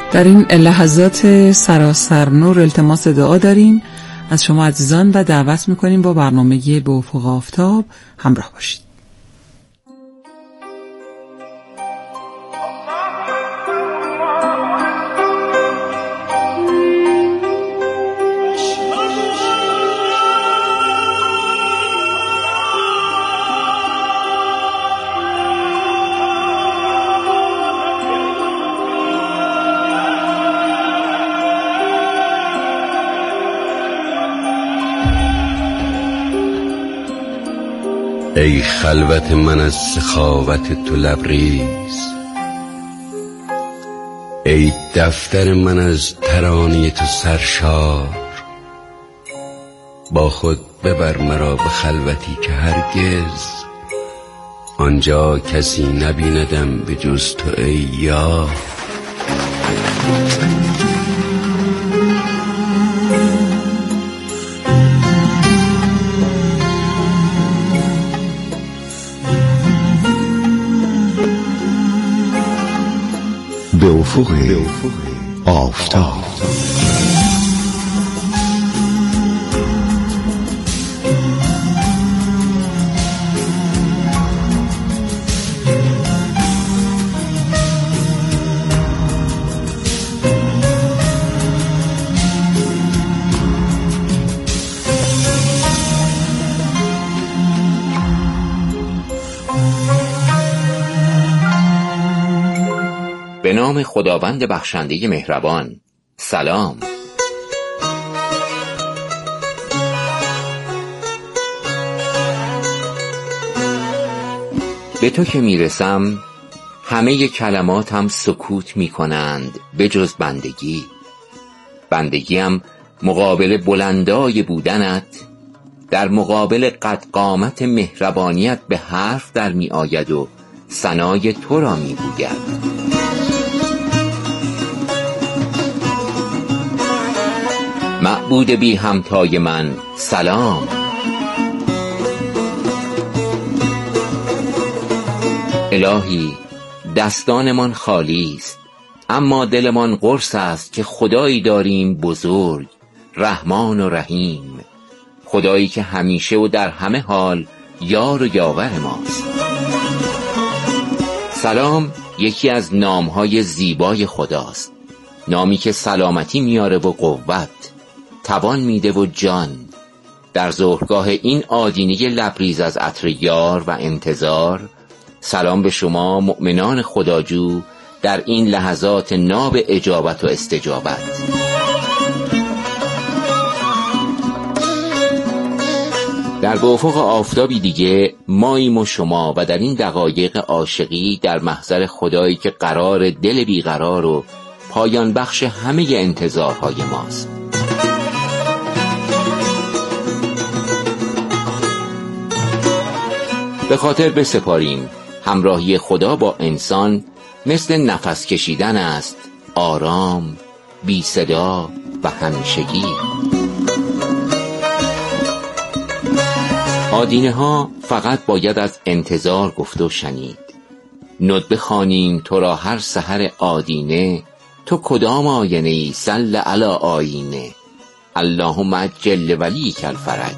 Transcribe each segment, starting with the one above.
در این لحظات سراسر نور التماس دعا داریم از شما عزیزان و دعوت میکنیم با برنامه به افق آفتاب همراه باشید. ای خلوت من از سخاوت تو لبریز، ای دفتر من از ترانه تو سرشار، با خود ببر مرا به خلوتی که هرگز آنجا کسی نبیندم به جز تو ای یار. به افق آفتاب. به نام خداوند بخشنده مهربان. سلام. به تو که میرسم همه کلماتم سکوت میکنند به جز بندگی. بندگیم مقابل بلندای بودنت، در مقابل قد قامت مهربانیت به حرف در می آید و ثنای تو را می گوید. معبود بی همتای من سلام. الهی دستانمان خالی است اما دلمان قرص است که خدایی داریم بزرگ، رحمان و رحیم، خدایی که همیشه و در همه حال یار و یاور ماست. سلام یکی از نامهای زیبای خداست، نامی که سلامتی میاره و قوت، توان میده و جان. در ظهرگاه این آدینه لبریز از عطر یار و انتظار، سلام به شما مؤمنان خداجو در این لحظات ناب اجابت و استجابت. در به افق آفتابی دیگه ماییم و شما و در این دقایق عاشقی در محضر خدایی که قرار دل بیقرار و پایان بخش همه انتظارهای ماست. به خاطر بسپاریم همراهی خدا با انسان مثل نفس کشیدن است، آرام، بی صدا و همیشگی. آدینه ها فقط باید از انتظار گفت و شنید. ندبه خوانیم تو را هر سحر آدینه، تو کدام آینه ای صل علی آینه، اللهم عجل ولیک الفرج.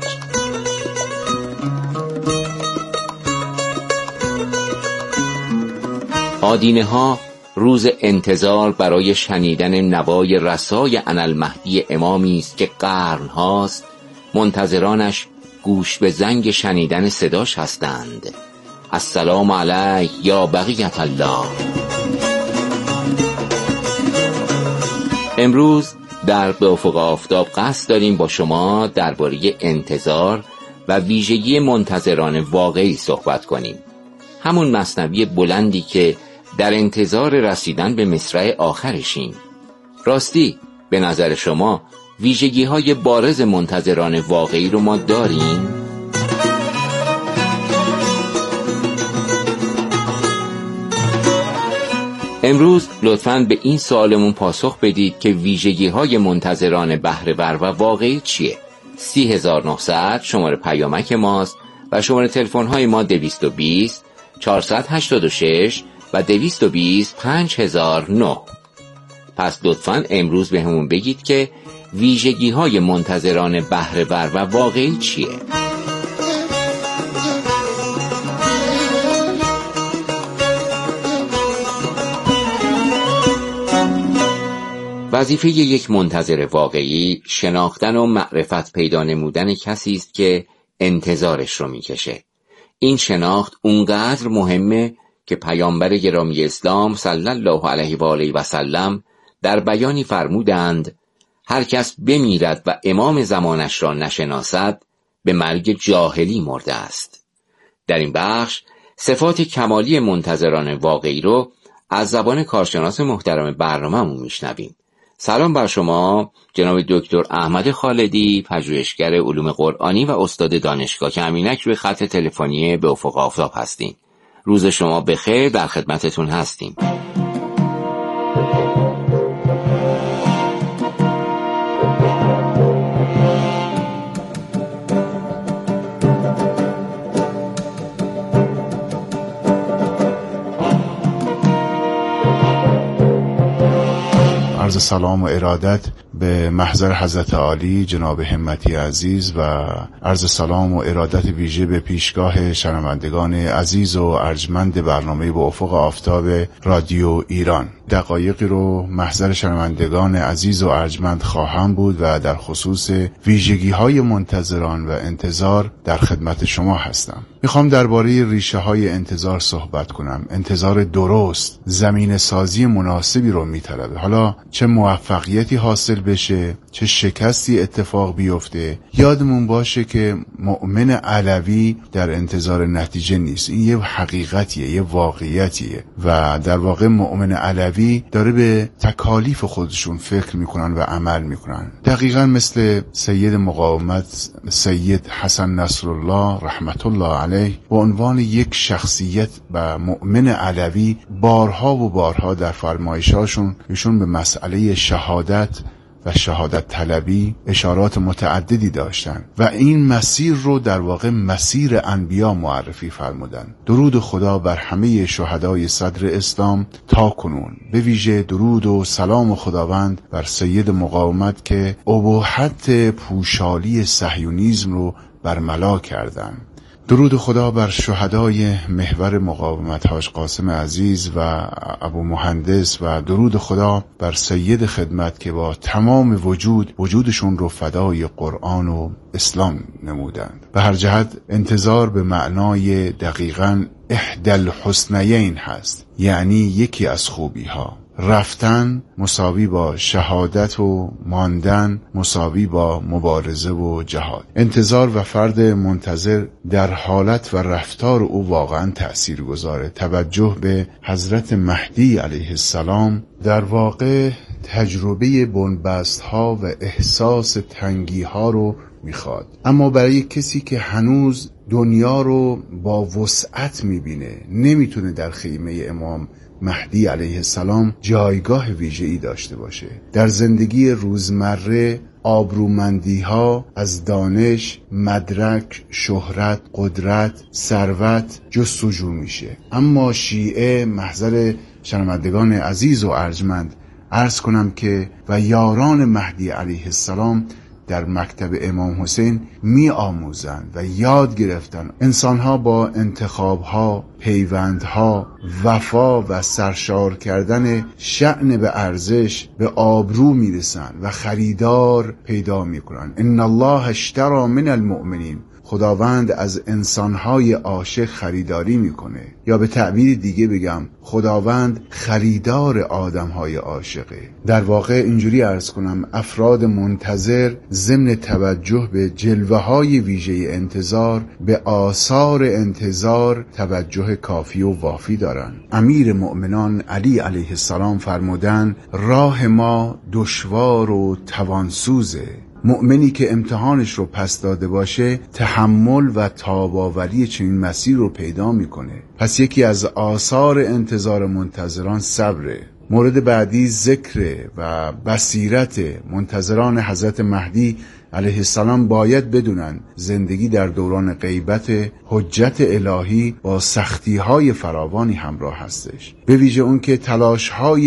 آدینه ها روز انتظار برای شنیدن نوای رسای انالمهدی امامی است که قرن هاست منتظرانش گوش به زنگ شنیدن صداش هستند. السلام علیک یا بقیت الله. امروز در به افق آفتاب قصد داریم با شما درباره انتظار و ویژگی منتظران واقعی صحبت کنیم. همون مثنوی بلندی که در انتظار رسیدن به مصرع آخرشیم. راستی به نظر شما ویژگی‌های بارز منتظران واقعی رو ما داریم؟ امروز لطفاً به این سوالمون پاسخ بدید که ویژگی‌های منتظران بهره‌ور و واقعی چیه؟ 30900 شماره پیامک ماست و شماره تلفن‌های ما 220 486 و 220 5009. پس لطفاً امروز به همون بگید که ویژگی‌های منتظران بهره‌ور و واقعی چیه؟ وظیفه یک منتظر واقعی شناختن و معرفت پیدا نمودن کسی است که انتظارش رو میکشه. این شناخت اونقدر مهمه که پیامبر گرامی اسلام صلی الله علیه و آله و سلم در بیانی فرمودند هر کس بمیرد و امام زمانش را نشناسد به مرگ جاهلی مرده است. در این بخش صفات کمالی منتظران واقعی رو از زبان کارشناس محترم برنامه‌مون میشنویم. سلام بر شما جناب دکتر احمد خالدی، پژوهشگر علوم قرآنی و استاد دانشگاه که همینک روی خط تلفنی به افق آفتاب هستیم. روز شما بخیر، در خدمتتون هستیم. عرض سلام و ارادت به محضر حضرت عالی جناب همتی عزیز و عرض سلام و ارادت ویژه به پیشگاه شنوندگان عزیز و ارجمند برنامه به افق آفتاب رادیو ایران. دقایقی رو محضر شنوندگان عزیز و ارجمند خواهم بود و در خصوص ویژگی‌های منتظران و انتظار در خدمت شما هستم. میخوام درباره ریشه های انتظار صحبت کنم. انتظار درست زمین سازی مناسبی رو میطلبه. حالا چه موفقیتی حاصل بشه، چه شکستی اتفاق بیفته، یادمون باشه که مؤمن علوی در انتظار نتیجه نیست. این یه حقیقتیه، یه واقعیتیه و در واقع مؤمن علوی داره به تکالیف خودشون فکر میکنن و عمل میکنن. دقیقاً مثل سید مقاومت سید حسن نصرالله رحمت الله علیه به عنوان یک شخصیت و مؤمن علوی بارها و بارها در فرمایشاشون ایشون به مسئله شهادت و شهادت طلبی اشارات متعددی داشتن و این مسیر رو در واقع مسیر انبیا معرفی فرمودن. درود خدا بر همه شهدای صدر اسلام تا کنون، به ویژه درود و سلام خداوند بر سید مقاومت که اباحت پوشالی صهیونیسم رو برملا کردن. درود خدا بر شهدای محور مقاومت حاج قاسم عزیز و ابو مهندس و درود خدا بر سید خدمت که با تمام وجودشون رو فدای قرآن و اسلام نمودند. به هر جهت انتظار به معنای دقیقاً احدی الحسنیین هست، یعنی یکی از خوبی ها. رفتن مساوی با شهادت و ماندن مساوی با مبارزه و جهاد. انتظار و فرد منتظر در حالت و رفتار او واقعا تأثیر گذاره. توجه به حضرت مهدی علیه السلام در واقع تجربه بنبست ها و احساس تنگی ها رو میخواد، اما برای کسی که هنوز دنیا رو با وسعت میبینه نمیتونه در خیمه امام مهدی علیه السلام جایگاه ویژه‌ای داشته باشه. در زندگی روزمره آبرومندی ها از دانش، مدرک، شهرت، قدرت، ثروت جستجو میشه. اما شیعه، محضر شنوندگان عزیز و ارجمند عرض کنم که و یاران مهدی علیه السلام در مکتب امام حسین می آموزند و یاد گرفتن انسانها با انتخابها، پیوندها، وفا و سرشار کردن شأن به ارزش به آبرو می رسن و خریدار پیدا می کنن. ان الله اشتری من المؤمنین، خداوند از انسانهای عاشق خریداری میکنه، یا به تعبیر دیگه بگم خداوند خریدار آدمهای عاشقه. در واقع اینجوری عرض کنم افراد منتظر ضمن توجه به جلوه‌های ویژه انتظار به آثار انتظار توجه کافی و وافی دارن. امیر مؤمنان علی علیه السلام فرمودن راه ما دشوار و توانسوزه. مؤمنی که امتحانش رو پس داده باشه تحمل و تاباوری چنین مسیر رو پیدا میکنه. پس یکی از آثار انتظار منتظران صبره. مورد بعدی ذکر و بصیرت. منتظران حضرت مهدی علیه السلام باید بدونن زندگی در دوران غیبت حجت الهی با سختی‌های فراوانی همراه هستش، به ویژه اون که تلاش‌های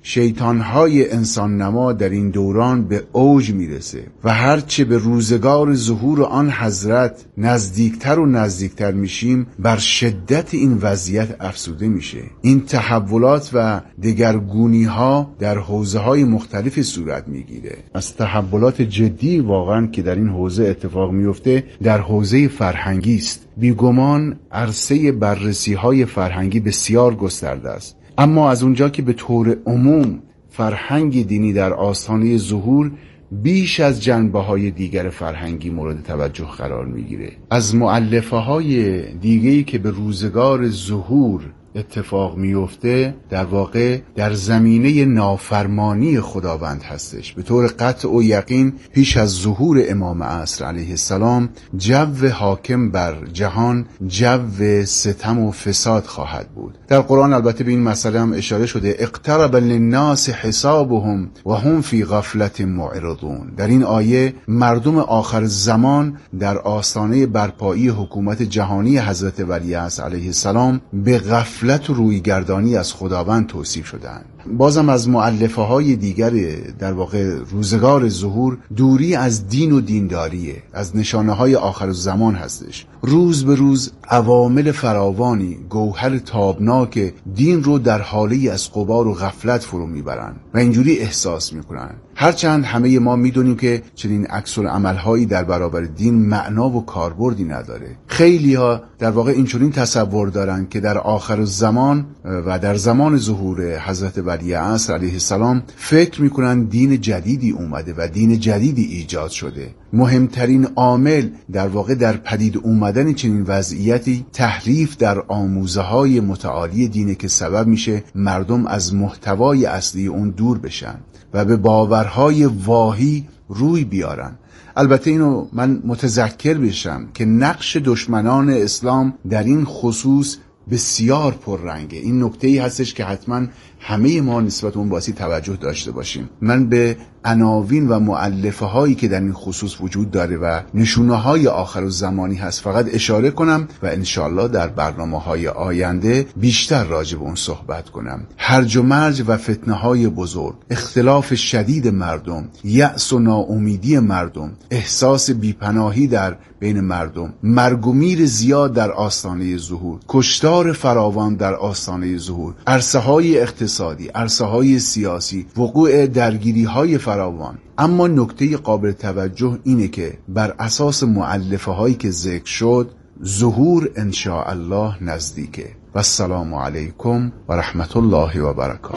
شیطانهای انسان نما در این دوران به اوج میرسه و هرچه به روزگار ظهور آن حضرت نزدیکتر و نزدیکتر میشیم بر شدت این وضعیت افزوده میشه. این تحولات و دگرگونی ها در حوزه های مختلف صورت میگیره. از تحولات جدی واقعا که در این حوزه اتفاق میفته در حوزه فرهنگی است. بیگمان عرصه بررسی های فرهنگی بسیار گسترده است، اما از اونجا که به طور عموم فرهنگ دینی در آستانه ظهور بیش از جنبه‌های دیگر فرهنگی مورد توجه قرار میگیره، از مؤلفه‌های دیگه‌ای که به روزگار ظهور اتفاق میفته در واقع در زمینه نافرمانی خداوند هستش. به طور قطع و یقین پیش از ظهور امام عصر علیه السلام جو حاکم بر جهان جو ستم و فساد خواهد بود. در قرآن البته به این مسئله هم اشاره شده، اقترب للناس حسابهم و هم فی غفلت معرضون. در این آیه مردم آخر زمان در آستانه برپایی حکومت جهانی حضرت ولیعصر علیه السلام به غفلت و رویگردانی از خداوند توصیف شدند. بازم از مؤلفه های دیگر در واقع روزگار ظهور دوری از دین و دینداریه، از نشانه های آخر زمان هستش. روز به روز عوامل فراوانی گوهر تابناک دین رو در حالی از غبار و غفلت فرو میبرن و اینجوری احساس میکنن. هرچند همه ما میدونیم که چنین عکس‌العمل‌هایی در برابر دین معنا و کاربردی نداره. خیلی‌ها در واقع اینچنین تصور دارن که در آخر زمان و در زمان ظهور حضرت ولیعصر علیه السلام فکر میکنن دین جدیدی اومده و دین جدیدی ایجاد شده. مهمترین عامل در واقع در پدید اومدن چنین وضعیتی تحریف در آموزه‌های متعالی دینه که سبب میشه مردم از محتوای اصلی اون دور بشن و به باورهای واهی روی بیارن. البته اینو من متذکر بشم که نقش دشمنان اسلام در این خصوص بسیار پررنگه. این نکته‌ای هستش که حتما همه ما نسبت اون باسی توجه داشته باشیم. من به عناوین و مؤلفه هایی که در این خصوص وجود داره و نشونه های آخر زمانی هست فقط اشاره کنم و انشالله در برنامه های آینده بیشتر راجع به اون صحبت کنم. هرج و مرج و فتنه های بزرگ، اختلاف شدید مردم، یأس و ناامیدی مردم، احساس بیپناهی در بین مردم، مرگ و میر زیاد در آستانه ظهور، کشتار فراوان در آستانه ظهور، عرصه های اقتصادی، عرصه های سیاسی، وقوع درگیری های فراوان. اما نکته قابل توجه اینه که بر اساس مؤلفه هایی که ذکر شد ظهور انشاء الله نزدیکه. و السلام علیکم و رحمت الله و برکاته.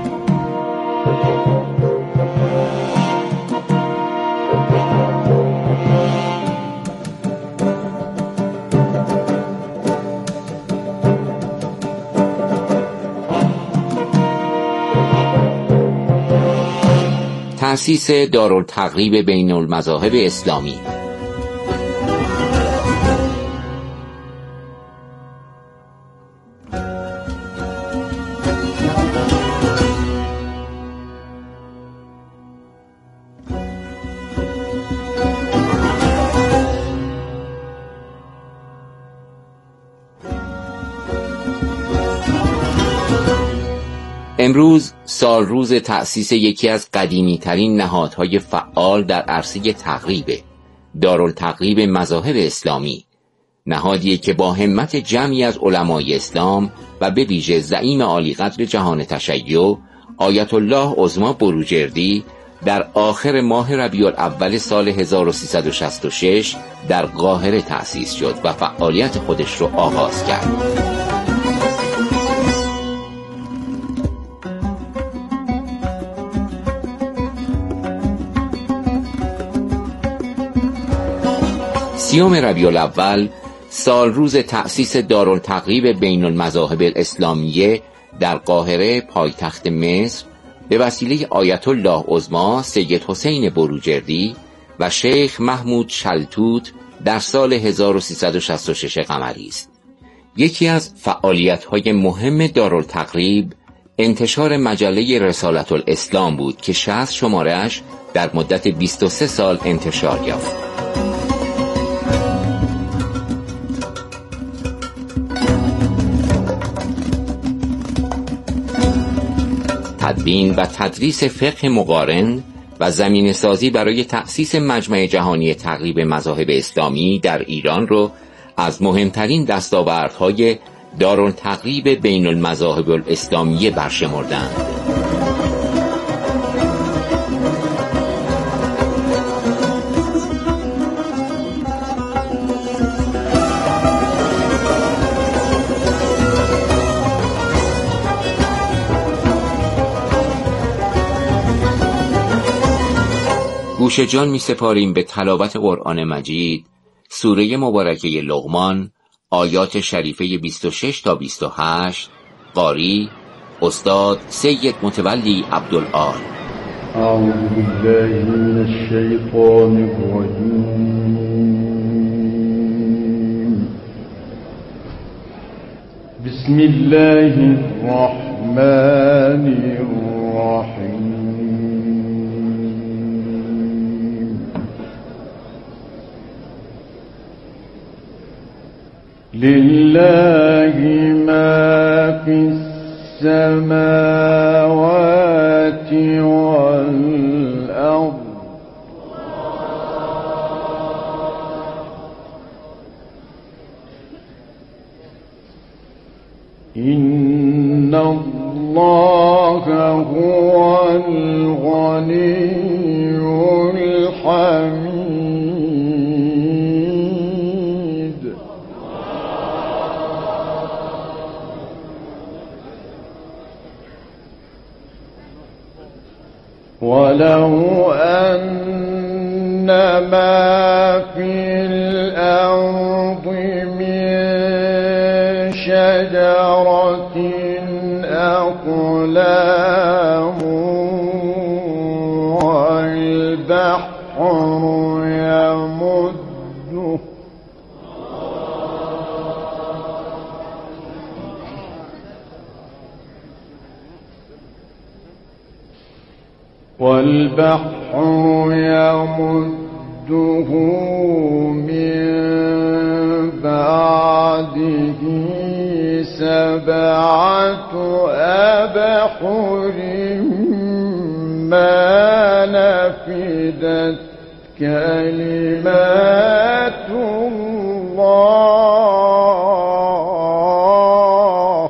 تأسیس دارالتقریب بین المذاهب اسلامی. امروز سال روز تأسیس یکی از قدیمی ترین نهادهای فعال در عرصه تقریب، دارالتقریب مذاهب اسلامی، نهادی که با همت جمعی از علمای اسلام و به ویژه زعیم عالی قدر جهان تشیع آیت الله عظما بروجردی در آخر ماه ربیع الاول سال 1366 در قاهره تأسیس شد و فعالیت خودش رو آغاز کرد. سیوم ربیع الاول سال روز تأسیس دارالتقریب بین المذاهب الاسلامیه در قاهره پایتخت مصر به وسیله آیت الله عظما سید حسین بروجردی و شیخ محمود شلتوت در سال 1366 قمری است. یکی از فعالیت‌های مهم دارالتقریب انتشار مجله رسالت الاسلام بود که 60 شماره‌اش در مدت 23 سال انتشار یافت. تدوین و تدریس فقه مقارن و زمینه‌سازی برای تأسیس مجمع جهانی تقریب مذاهب اسلامی در ایران رو از مهمترین دستاوردهای دارالتقریب بین المذاهب الاسلامیه برشمردند. گوش جان می سپاریم به تلاوت قرآن مجید، سوره مبارکه لقمان، آیات شریفه 26 تا 28. قاری استاد سید متولی عبدالآل. اعوذ بالله من الشیطان الرجیم. بسم الله الرحمن الرحیم. لله ما في السماوات والأرض إن الله هو الغني الحميد. ولو أن ما في الأرض من شجرة أقلام والبحر يمده من بعده 7 أبحر ما نفدت كلمات الله.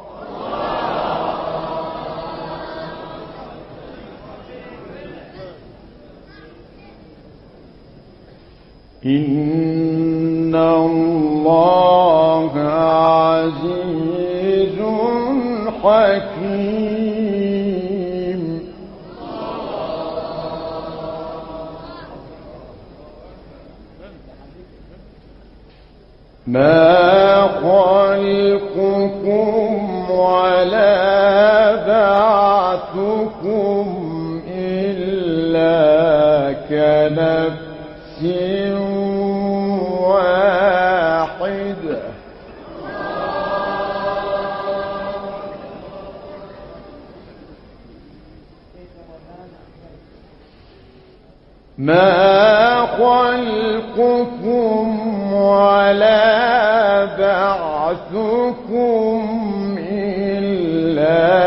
إن الله عزيز حكيم. ما خلقكم ولا بعثكم إلا كنفس واحدة. ما خلقكم ولا بعثكم إلا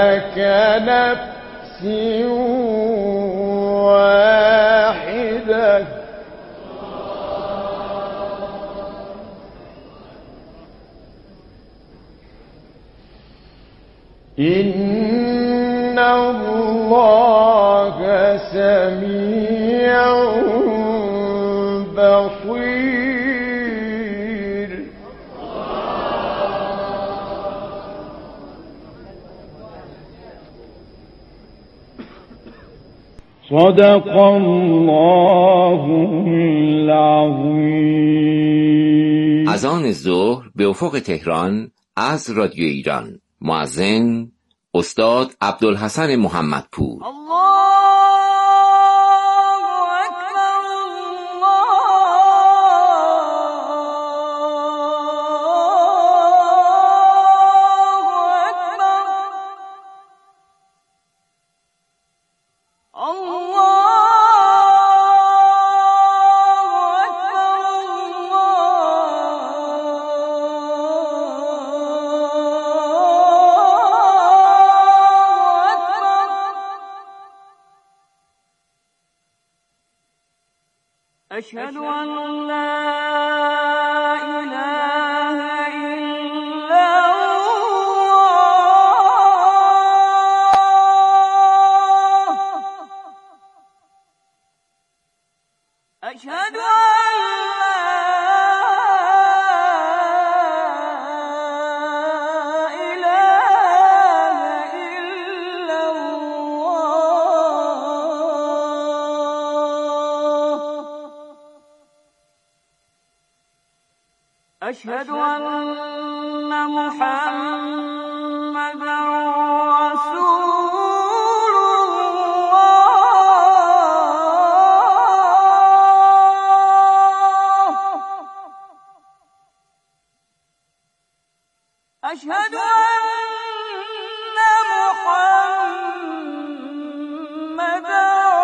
كنفس واحدة. إن الله سميع بصير. صدق الله العظیم. اذان ظهر به افق تهران از رادیو ایران. مؤذن استاد عبدالحسن محمدپور. الله أشهد أن لا إله إلا الله أشهد أشهد أن محمدًا رسول الله أشهد أن محمدًا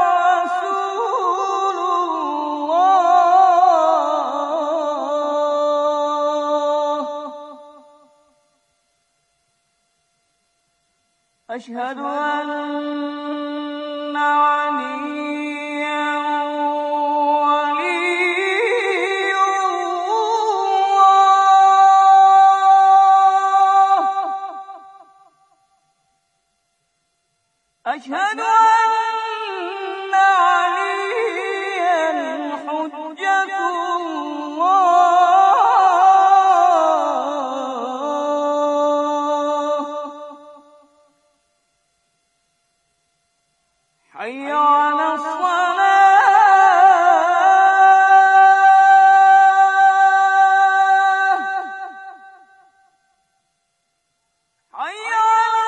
أشهد أن عليا ولي الله أشهد أن عليا حجة الله حي على الصلاة حي على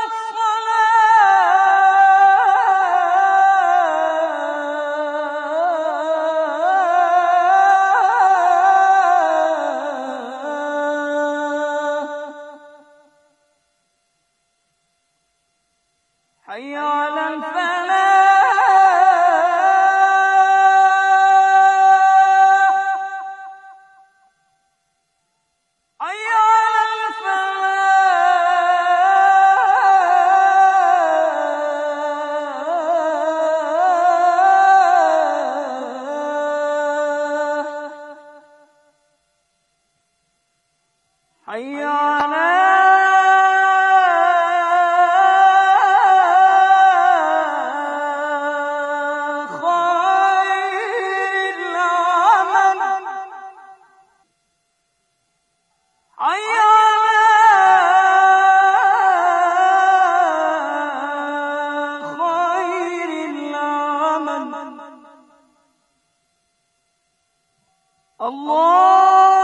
الصلاة حي على الفلاح حي على خير العمل حي على خير العمل الله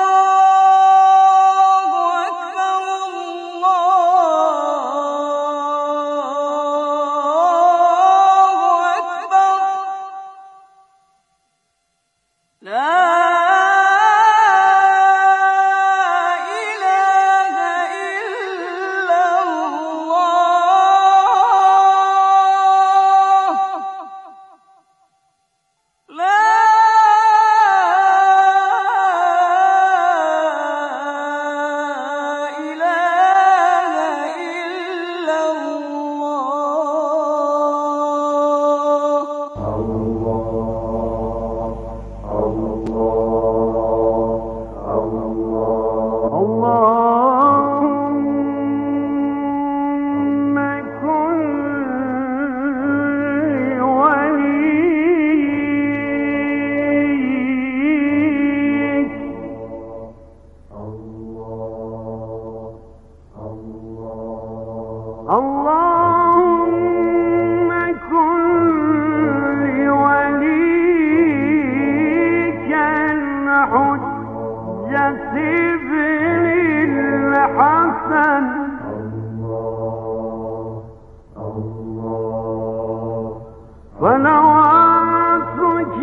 ونواتك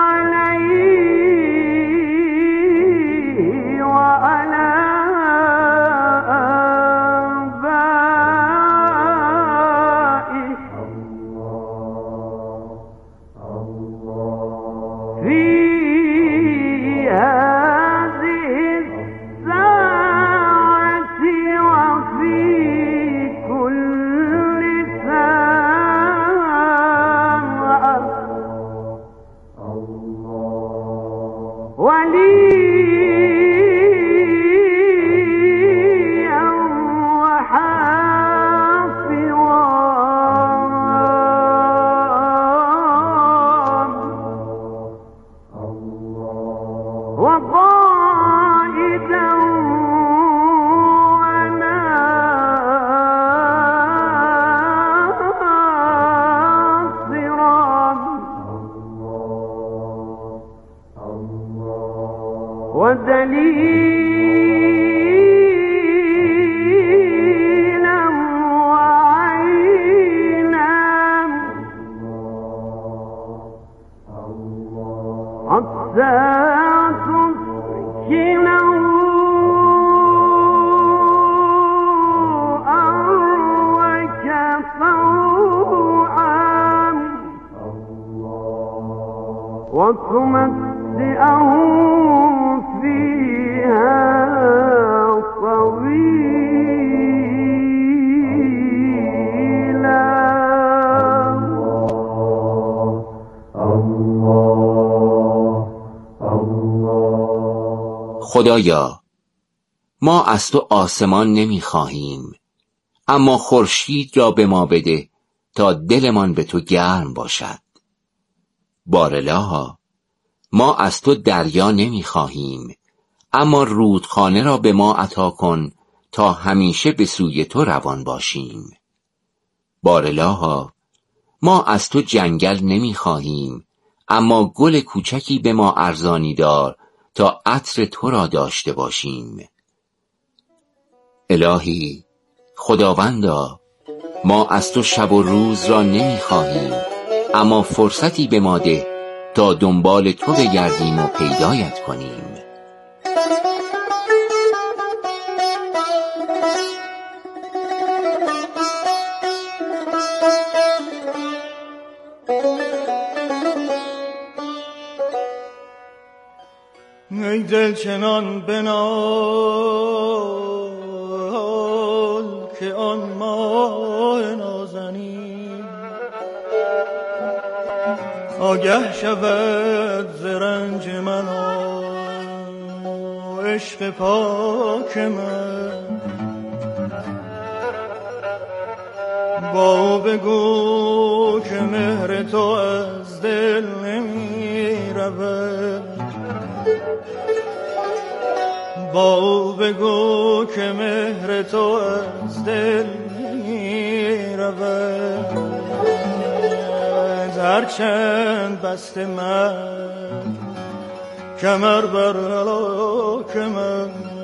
عليه وعلى آبائه في هذه الساعة وفي كل ساعة خدایا، ما از تو آسمان نمی خواهیم، اما خورشید را به ما بده تا دلمان به تو گرم باشد. بارالها، ما از تو دریا نمی خواهیم، اما رودخانه را به ما عطا کن تا همیشه به سوی تو روان باشیم. بارالها، ما از تو جنگل نمی خواهیم، اما گل کوچکی به ما ارزانی دار تا عطر تو را داشته باشیم. الهی، خداوندا، ما از تو شب و روز را نمی خواهیم، اما فرصتی به ما ده تا دنبال تو بگردیم و پیدایت کنیم. ای دل چنان بنال که آن ماه نازنین آگه شود ز رنج من و عشق پاک من. با او بگو که مهر تو از دل نمی رود، با او بگو که مهر تو از دل نمی رود. هرچند بسته من کمر بر هلاک من،